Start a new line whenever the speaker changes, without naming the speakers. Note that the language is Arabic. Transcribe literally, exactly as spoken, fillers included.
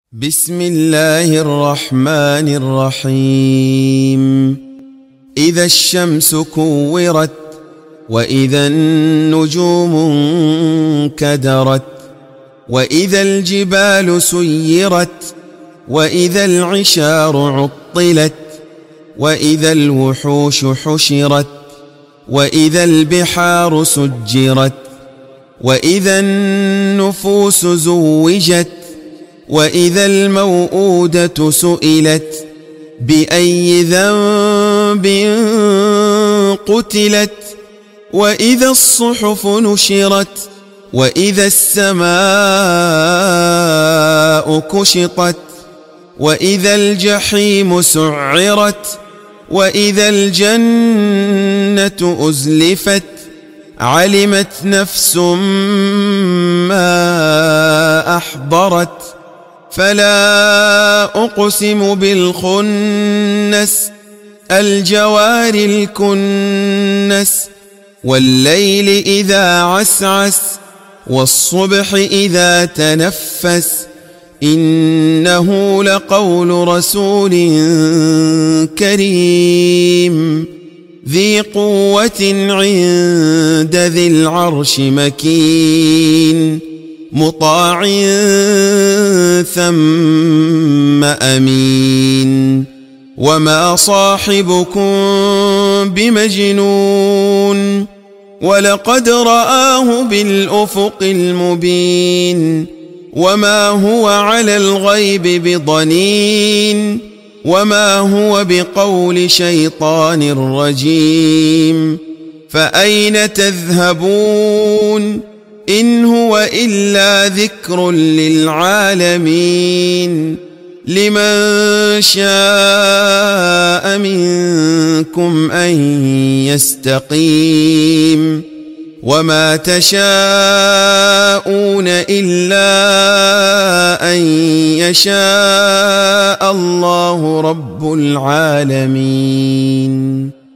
بسم الله الرحمن الرحيم إذا الشمس كورت وإذا النجوم انكدرت وإذا الجبال سيرت وإذا العشار عطلت وإذا الوحوش حشرت وإذا البحار سجرت وإذا النفوس زوجت وإذا الموءودة سئلت بأي ذنب قتلت وإذا الصحف نشرت وإذا السماء كشطت وإذا الجحيم سعرت وإذا الجنة أزلفت علمت نفس ما أحضرت فلا أقسم بالخنس الجوار الكنس والليل إذا عسعس والصبح إذا تنفس إنه لقول رسول كريم ذي قوة عند ذي العرش مكين مطاع ثم أمين وما صاحبكم بمجنون ولقد رآه بالأفق المبين وما هو على الغيب بضنين وما هو بقول شيطان رجيم فأين تذهبون إن هو إلا ذكر للعالمين لمن شاء منكم أن يستقيم وما تشاءون إلا أن يشاء الله رب العالمين.